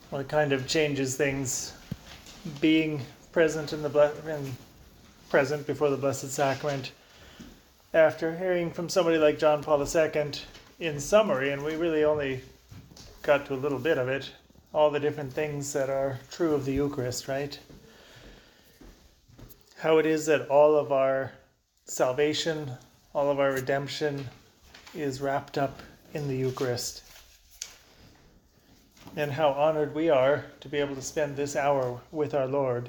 Well, it kind of changes things being present in the present before the Blessed Sacrament after hearing from somebody like John Paul II in summary, and we really only got to a little bit of it, all the different things that are true of the Eucharist, right? How it is that all of our salvation, all of our redemption is wrapped up in the Eucharist. And how honored we are to be able to spend this hour with our Lord.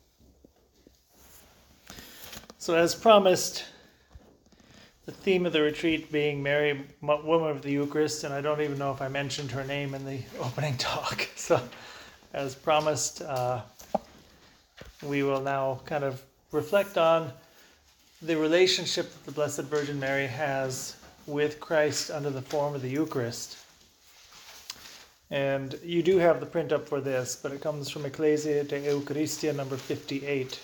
So as promised, the theme of the retreat being Mary, Woman of the Eucharist, and I don't even know if I mentioned her name in the opening talk. So as promised, we will now kind of reflect on the relationship that the Blessed Virgin Mary has with Christ under the form of the Eucharist. And you do have the print up for this, but it comes from Ecclesia de Eucharistia number 58.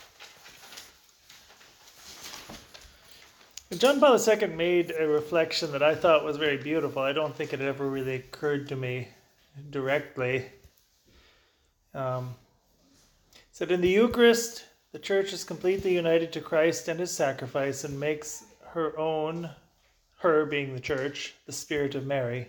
John Paul II made a reflection that I thought was very beautiful. I don't think it ever really occurred to me directly. Said, in the Eucharist, the Church is completely united to Christ and his sacrifice and makes her own, her being the Church, the Spirit of Mary.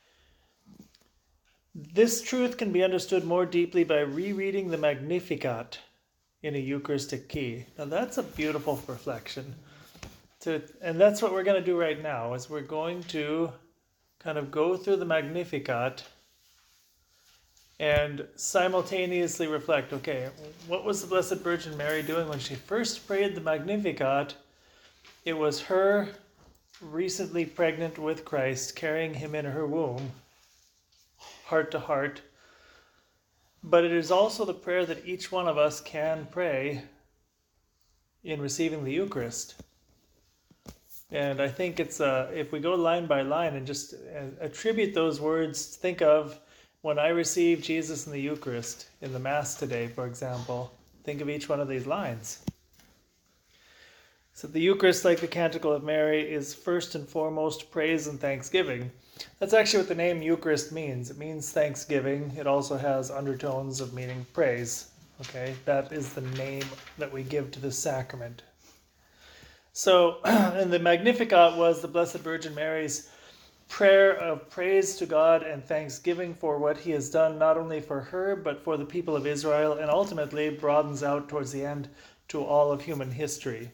This truth can be understood more deeply by rereading the Magnificat in a Eucharistic key. Now that's a beautiful reflection. And that's what we're going to do right now, is we're going to kind of go through the Magnificat and simultaneously reflect, okay, what was the Blessed Virgin Mary doing when she first prayed the Magnificat? It was her recently pregnant with Christ, carrying him in her womb, heart to heart. But it is also the prayer that each one of us can pray in receiving the Eucharist. And I think it's, if we go line by line and just attribute those words, think of when I receive Jesus in the Eucharist, in the Mass today, for example, think of each one of these lines. So the Eucharist, like the Canticle of Mary, is first and foremost praise and thanksgiving. That's actually what the name Eucharist means. It means thanksgiving. It also has undertones of meaning praise. Okay, that is the name that we give to this sacrament. So, and the Magnificat was the Blessed Virgin Mary's prayer of praise to God and thanksgiving for what he has done, not only for her, but for the people of Israel, and ultimately broadens out towards the end to all of human history.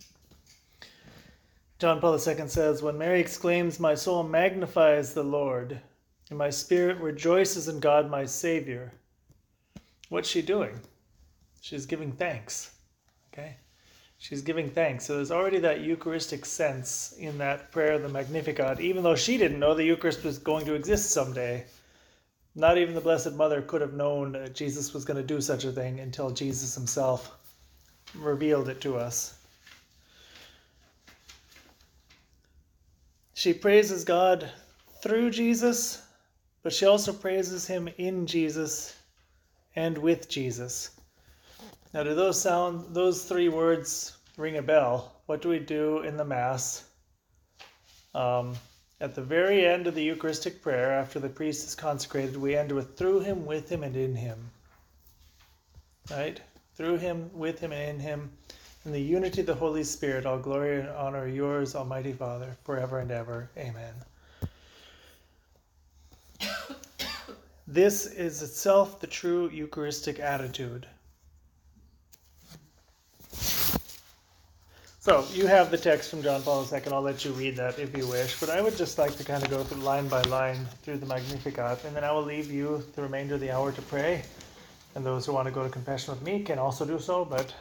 John Paul II says, when Mary exclaims, my soul magnifies the Lord, and my spirit rejoices in God my Savior, what's she doing? She's giving thanks, okay? She's giving thanks. So there's already that Eucharistic sense in that prayer of the Magnificat, even though she didn't know the Eucharist was going to exist someday. Not even the Blessed Mother could have known that Jesus was going to do such a thing until Jesus himself revealed it to us. She praises God through Jesus, but she also praises him in Jesus and with Jesus. Now, do those three words ring a bell? What do we do in the Mass? At the very end of the Eucharistic prayer, after the priest is consecrated, we end with through him, with him, and in him. Right? Through him, with him, and in him. In the unity of the Holy Spirit, all glory and honor are yours, Almighty Father, forever and ever. Amen. This is itself the true Eucharistic attitude. So, you have the text from John Paul II. I'll let you read that if you wish. But I would just like to kind of go through line by line through the Magnificat. And then I will leave you the remainder of the hour to pray. And those who want to go to confession with me can also do so. But,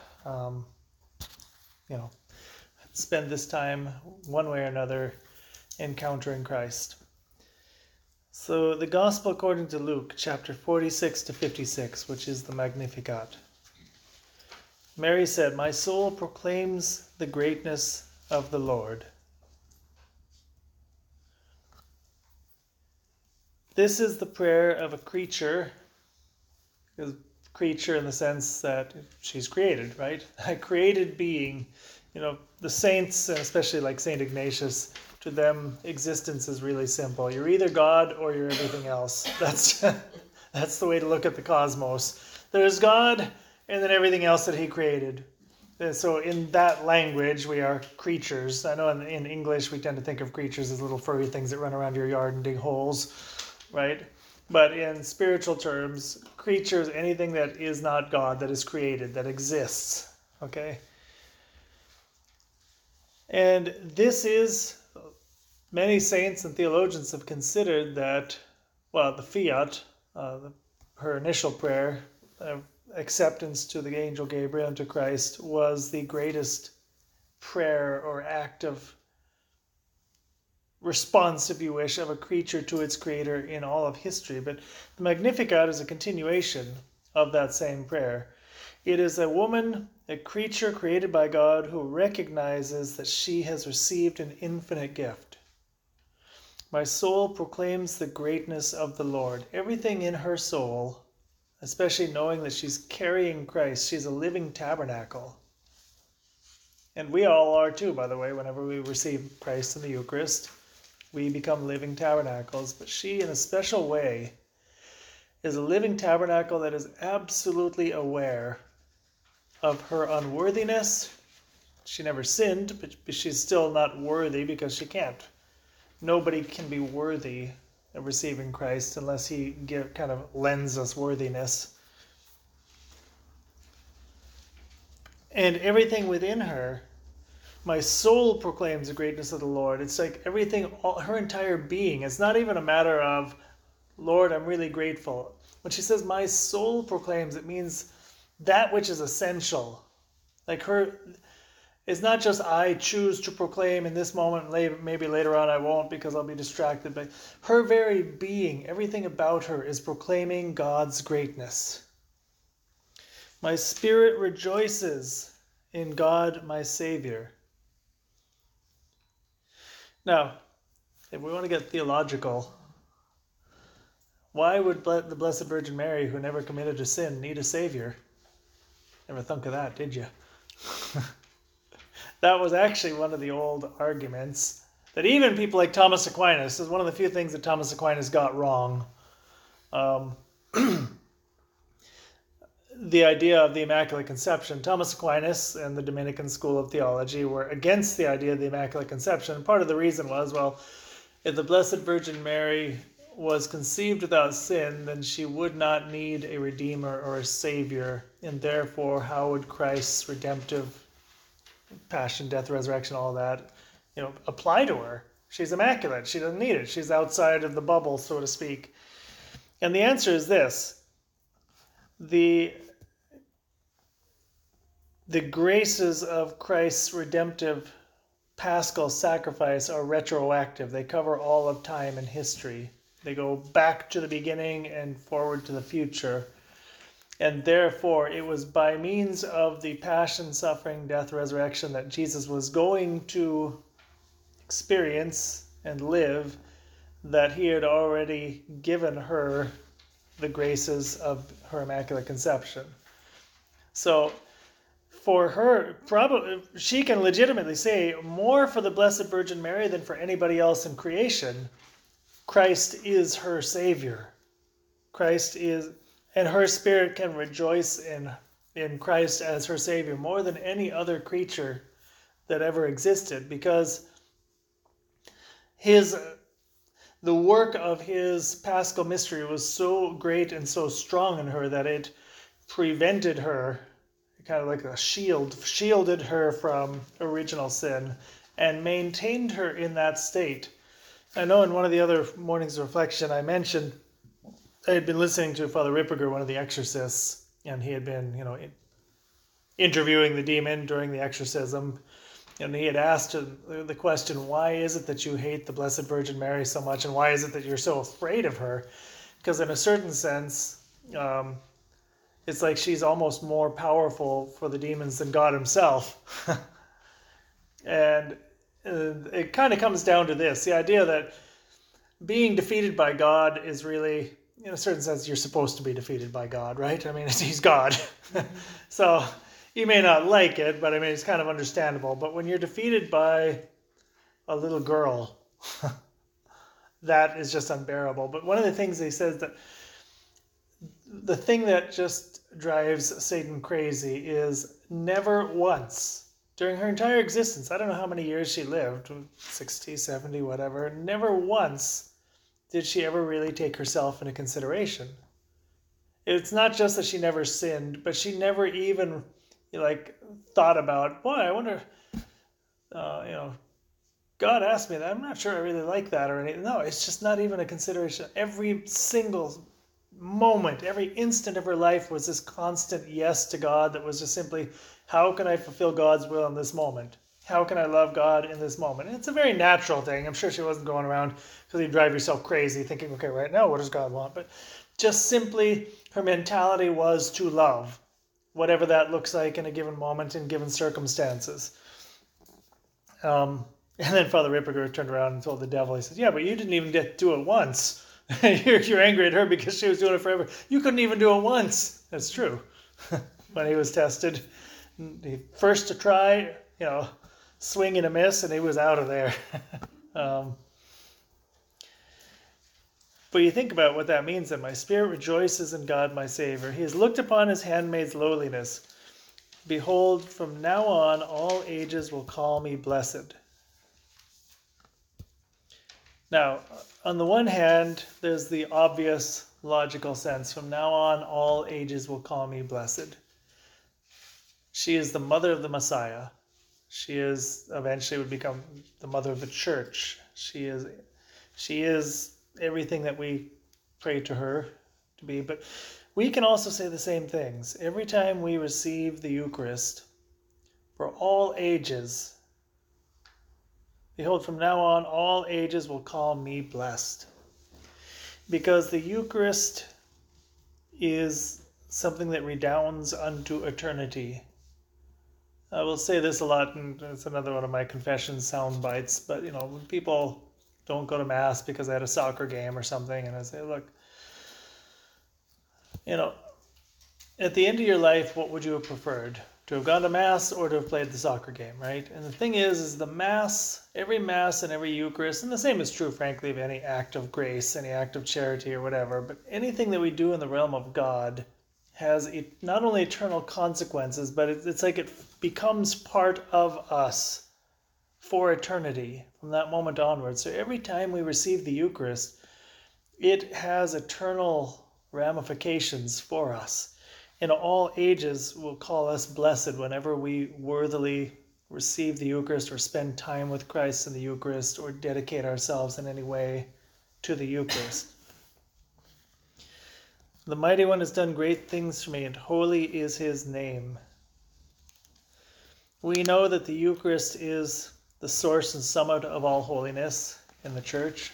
spend this time one way or another encountering Christ. So, the Gospel according to Luke, chapter 46 to 56, which is the Magnificat. Mary said, my soul proclaims the greatness of the Lord. This is the prayer of a creature in the sense that she's created, right? A created being. The saints, and especially like St. Ignatius, to them, existence is really simple. You're either God or you're everything else. That's the way to look at the cosmos. There's God, and then everything else that he created. And so in that language, we are creatures. I know in English, we tend to think of creatures as little furry things that run around your yard and dig holes, right? But in spiritual terms, creatures, anything that is not God, that is created, that exists, okay? And this is, many saints and theologians have considered that, well, the fiat, her initial prayer, acceptance to the angel Gabriel and to Christ, was the greatest prayer or act of response, if you wish, of a creature to its creator in all of history. But the Magnificat is a continuation of that same prayer. It is a woman, a creature created by God, who recognizes that she has received an infinite gift. My soul proclaims the greatness of the Lord. Everything in her soul, especially knowing that she's carrying Christ, she's a living tabernacle. And we all are too, by the way, whenever we receive Christ in the Eucharist. We become living tabernacles. But she, in a special way, is a living tabernacle that is absolutely aware of her unworthiness. She never sinned, but she's still not worthy because she can't. Nobody can be worthy of receiving Christ unless he kind of lends us worthiness. And everything within her, my soul proclaims the greatness of the Lord. It's like everything, her entire being. It's not even a matter of, Lord, I'm really grateful. When she says, my soul proclaims, it means that which is essential. Like her, it's not just I choose to proclaim in this moment, maybe later on I won't because I'll be distracted. But her very being, everything about her is proclaiming God's greatness. My spirit rejoices in God, my Savior. Now, if we want to get theological, why would the Blessed Virgin Mary, who never committed a sin, need a Savior? Never thunk of that, did you? That was actually one of the old arguments that even people like Thomas Aquinas, is one of the few things that Thomas Aquinas got wrong. The idea of the Immaculate Conception. Thomas Aquinas and the Dominican School of Theology were against the idea of the Immaculate Conception. And part of the reason was, well, if the Blessed Virgin Mary was conceived without sin, then she would not need a Redeemer or a Savior. And therefore, how would Christ's redemptive passion, death, resurrection, all that, apply to her? She's immaculate. She doesn't need it. She's outside of the bubble, so to speak. And the answer is this. The graces of Christ's redemptive paschal sacrifice are retroactive. They cover all of time and history. They go back to the beginning and forward to the future. And therefore, it was by means of the passion, suffering, death, resurrection that Jesus was going to experience and live, that he had already given her the graces of her Immaculate Conception. So for her, probably she can legitimately say more for the Blessed Virgin Mary than for anybody else in creation. Christ is her Savior. Christ is, and her spirit can rejoice in Christ as her Savior more than any other creature that ever existed, because the work of his paschal mystery was so great and so strong in her that it prevented her, kind of like a shielded her from original sin and maintained her in that state. I know in one of the other mornings of reflection I mentioned I had been listening to Father Ripperger, one of the exorcists, and he had been, interviewing the demon during the exorcism. And he had asked the question, why is it that you hate the Blessed Virgin Mary so much, and why is it that you're so afraid of her? Because in a certain sense, it's like she's almost more powerful for the demons than God himself. And it kind of comes down to this, the idea that being defeated by God is really, in a certain sense, you're supposed to be defeated by God, right? I mean, he's God. So you may not like it, but I mean, it's kind of understandable. But when you're defeated by a little girl, that is just unbearable. But one of the things he says that the thing that just drives Satan crazy is never once during her entire existence, I don't know how many years she lived, 60, 70, whatever, never once did she ever really take herself into consideration. It's not just that she never sinned, but she never even thought about, boy, I wonder, God asked me that. I'm not sure I really like that or anything. No, it's just not even a consideration. Every single moment, every instant of her life was this constant yes to God that was just simply, how can I fulfill God's will in this moment? How can I love God in this moment? And it's a very natural thing. I'm sure she wasn't going around because you drive yourself crazy thinking, okay, right now, what does God want? But just simply her mentality was to love, whatever that looks like in a given moment in given circumstances. And then Father Ripperger turned around and told the devil, he says, yeah, but you didn't even get to do it once. You're angry at her because she was doing it forever. You couldn't even do it once. That's true. When he was tested, first to try, swing and a miss, and he was out of there. But you think about what that means, that my spirit rejoices in God my Savior. He has looked upon his handmaid's lowliness. Behold, from now on all ages will call me blessed. Now, on the one hand, there's the obvious logical sense. From now on, all ages will call me blessed. She is the mother of the Messiah. She is eventually would become the mother of the church. She is everything that we pray to her to be. But we can also say the same things. Every time we receive the Eucharist, for all ages, behold, from now on, all ages will call me blessed. Because the Eucharist is something that redounds unto eternity. I will say this a lot, and it's another one of my confession sound bites, but, when people don't go to Mass because they had a soccer game or something, and I say, look, at the end of your life, what would you have preferred? To have gone to Mass or to have played the soccer game, right? And the thing is the Mass, every Mass and every Eucharist, and the same is true, frankly, of any act of grace, any act of charity or whatever, but anything that we do in the realm of God has not only eternal consequences, but it's like it becomes part of us for eternity from that moment onwards. So every time we receive the Eucharist, it has eternal ramifications for us. In all ages will call us blessed whenever we worthily receive the Eucharist or spend time with Christ in the Eucharist or dedicate ourselves in any way to the Eucharist. The Mighty One has done great things for me, and holy is his name. We know that the Eucharist is the source and summit of all holiness in the Church.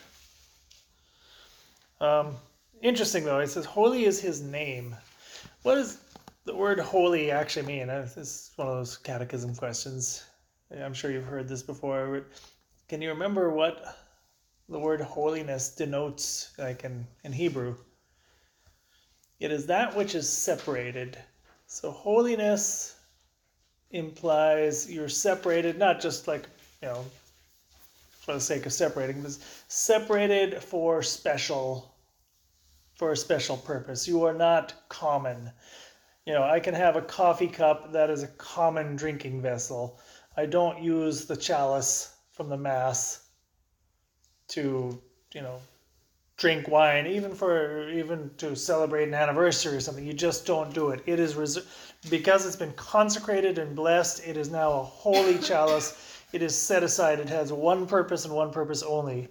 Interesting, though, it says, holy is his name. What does the word holy actually mean? This is one of those catechism questions. I'm sure you've heard this before. Can you remember what the word holiness denotes, like in Hebrew? It is that which is separated. So holiness implies you're separated, not just for the sake of separating, but separated for a special purpose. You are not common. I can have a coffee cup that is a common drinking vessel. I don't use the chalice from the Mass to, drink wine, even to celebrate an anniversary or something. You just don't do it. It is because it's been consecrated and blessed. It is now a holy chalice. It is set aside. It has one purpose and one purpose only,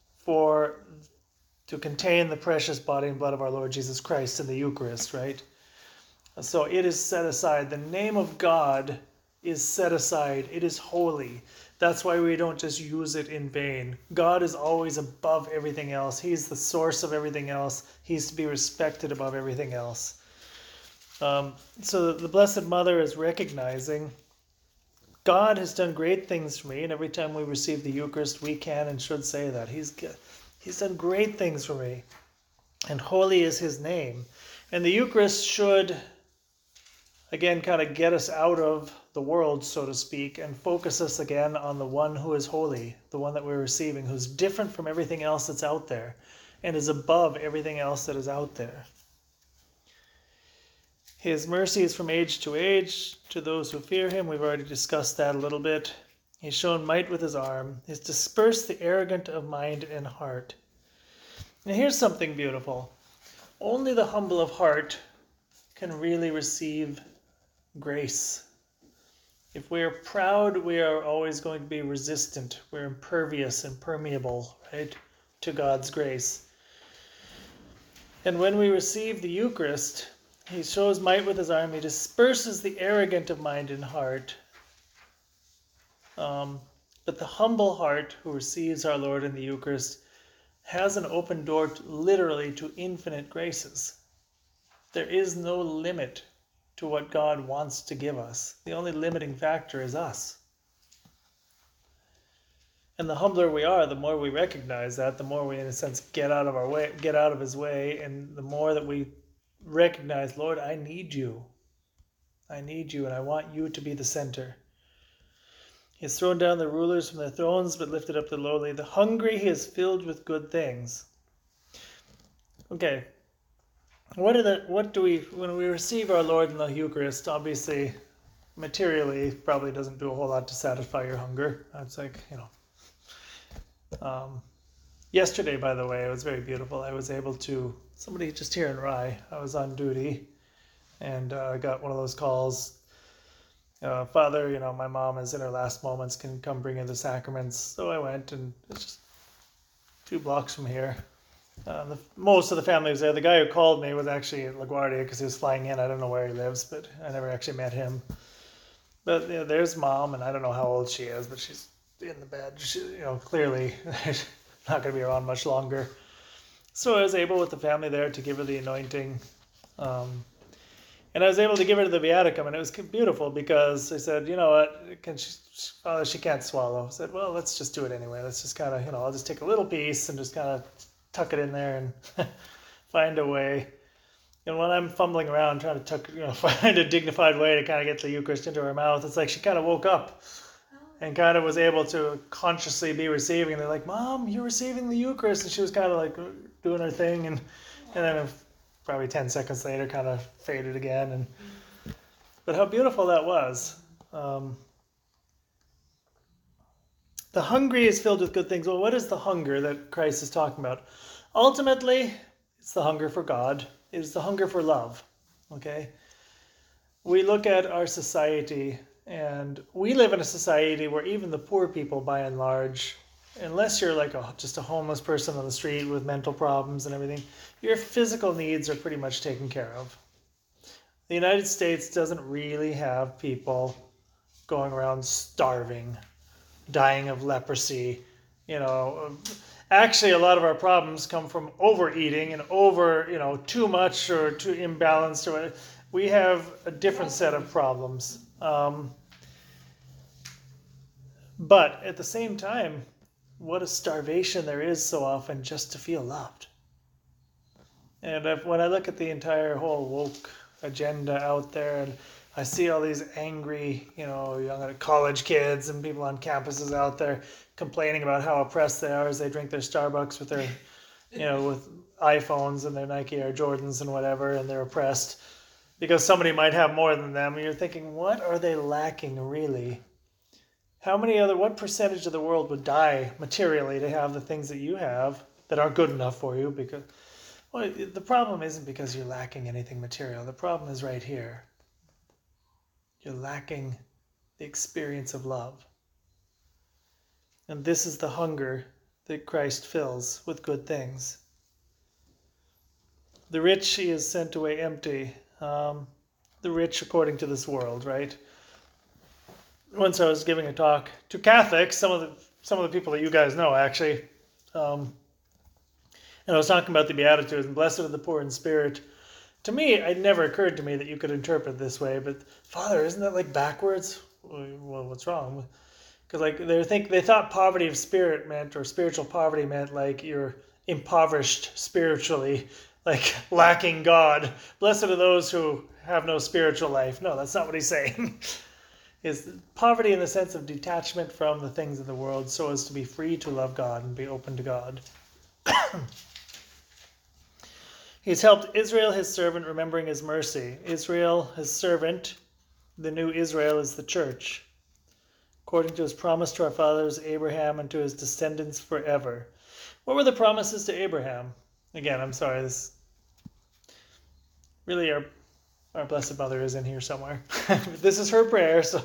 to contain the precious body and blood of our Lord Jesus Christ in the Eucharist, right? So it is set aside. The name of God is set aside. It is holy. That's why we don't just use it in vain. God is always above everything else. He's the source of everything else. He's to be respected above everything else. So the Blessed Mother is recognizing God has done great things for me, and every time we receive the Eucharist, we can and should say that. He's done great things for me, and holy is his name. And the Eucharist should, again, kind of get us out of the world, so to speak, and focus us again on the one who is holy, the one that we're receiving, who's different from everything else that's out there and is above everything else that is out there. His mercy is from age to those who fear him. We've already discussed that a little bit. He's shown might with his arm. He's dispersed the arrogant of mind and heart. Now here's something beautiful. Only the humble of heart can really receive grace. If we are proud, we are always going to be resistant. We're impervious and permeable, right, to God's grace. And when we receive the Eucharist, he shows might with his arm. He disperses the arrogant of mind and heart. But the humble heart who receives our Lord in the Eucharist has an open door literally to infinite graces. There is no limit to what God wants to give us. The only limiting factor is us. And the humbler we are, the more we recognize that, the more we, in a sense, get out of his way, and the more that we recognize, Lord, I need you. I need you, and I want you to be the center. He has thrown down the rulers from their thrones, but lifted up the lowly. The hungry he has filled with good things. Okay. What do we, when we receive our Lord in the Eucharist, obviously, materially, probably doesn't do a whole lot to satisfy your hunger. It's like, yesterday, by the way, it was very beautiful. I was able to, somebody just here in Rye, I was on duty, and I got one of those calls. Father, my mom is in her last moments, can come bring in the sacraments. So I went, and it's just 2 blocks from here. Most of the family was there. The guy who called me was actually at LaGuardia because he was flying in. I don't know where he lives, but I never actually met him. But there's mom, and I don't know how old she is, but she's in the bed. She, clearly not going to be around much longer. So I was able with the family there to give her the anointing. And I was able to give her the viaticum, and it was beautiful because I said, you know what, Father, she can't swallow. I said, well, let's just do it anyway. Let's just kind of, I'll just take a little piece and just kind of tuck it in there and find a way. And when I'm fumbling around trying to find a dignified way to kind of get the Eucharist into her mouth, it's like she kind of woke up and kind of was able to consciously be receiving. And they're like, Mom, you're receiving the Eucharist. And she was kind of like doing her thing. And then probably 10 seconds later kind of faded again. But how beautiful that was. The hungry is filled with good things. Well, what is the hunger that Christ is talking about? Ultimately, it's the hunger for God. It's the hunger for love. Okay? We look at our society, and we live in a society where even the poor people, by and large, unless you're like just a homeless person on the street with mental problems and everything, your physical needs are pretty much taken care of. The United States doesn't really have people going around starving, dying of leprosy. Actually, a lot of our problems come from overeating and too much or too imbalanced. We have a different set of problems. But at the same time, what a starvation there is so often just to feel loved. And when I look at the entire whole woke agenda out there, and I see all these angry, young college kids and people on campuses out there complaining about how oppressed they are as they drink their Starbucks with their, with iPhones and their Nike Air Jordans and whatever, and they're oppressed because somebody might have more than them. And you're thinking, what are they lacking really? What percentage of the world would die materially to have the things that you have that aren't good enough for you? Because, the problem isn't because you're lacking anything material. The problem is right here. You're lacking the experience of love. And this is the hunger that Christ fills with good things. The rich he is sent away empty. The rich according to this world, right? Once I was giving a talk to Catholics, some of the people that you guys know actually, and I was talking about the Beatitudes and blessed are the poor in spirit. To me, it never occurred to me that you could interpret this way. But Father, isn't that like backwards? Well, what's wrong? Because they thought poverty of spirit meant, or spiritual poverty meant, like you're impoverished spiritually, like lacking God. Blessed are those who have no spiritual life. No, that's not what he's saying. Is poverty in the sense of detachment from the things of the world so as to be free to love God and be open to God. He's helped Israel, his servant, remembering his mercy. Israel, his servant, the new Israel is the church, according to his promise to our fathers Abraham and to his descendants forever. What were the promises to Abraham? Again, I'm sorry, this really our Blessed Mother is in here somewhere. This is her prayer, so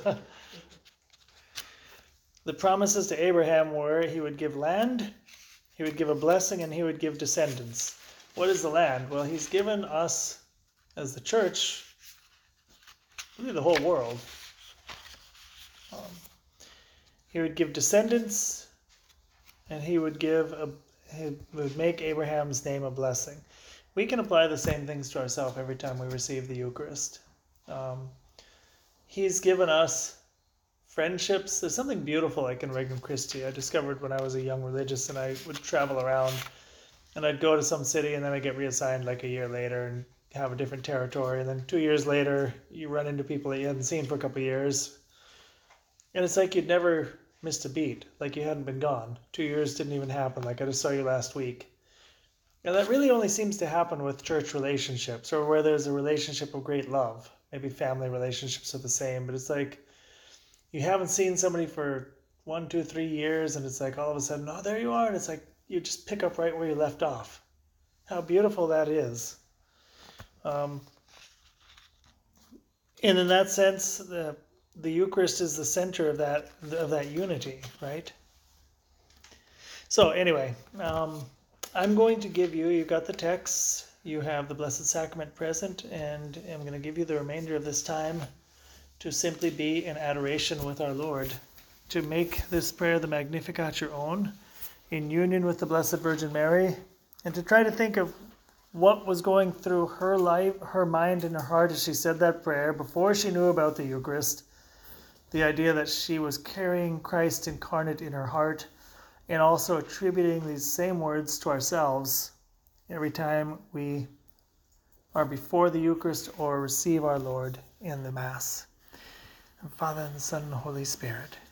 the promises to Abraham were he would give land, he would give a blessing, and he would give descendants. What is the land? Well, he's given us, as the church, really the whole world. He would give descendants, and he would make Abraham's name a blessing. We can apply the same things to ourselves every time we receive the Eucharist. He's given us friendships. There's something beautiful like in Regnum Christi. I discovered when I was a young religious and I would travel around and I'd go to some city and then I'd get reassigned like a year later and have a different territory. And then 2 years later, you run into people that you hadn't seen for a couple of years. And it's like you'd never missed a beat, like you hadn't been gone. 2 years didn't even happen, like I just saw you last week. And that really only seems to happen with church relationships or where there's a relationship of great love. Maybe family relationships are the same, but it's like you haven't seen somebody for 1, 2, 3 years, and it's like all of a sudden, oh, there you are, and it's like you just pick up right where you left off. How beautiful that is. And in that sense, the Eucharist is the center of that unity, right? So anyway, I'm going to give you got the texts, you have the Blessed Sacrament present, and I'm going to give you the remainder of this time to simply be in adoration with our Lord, to make this prayer, the Magnificat, your own, in union with the Blessed Virgin Mary, and to try to think of what was going through her life, her mind and her heart as she said that prayer before she knew about the Eucharist, the idea that she was carrying Christ incarnate in her heart, and also attributing these same words to ourselves every time we are before the Eucharist or receive our Lord in the Mass. And Father, and the Son, and the Holy Spirit.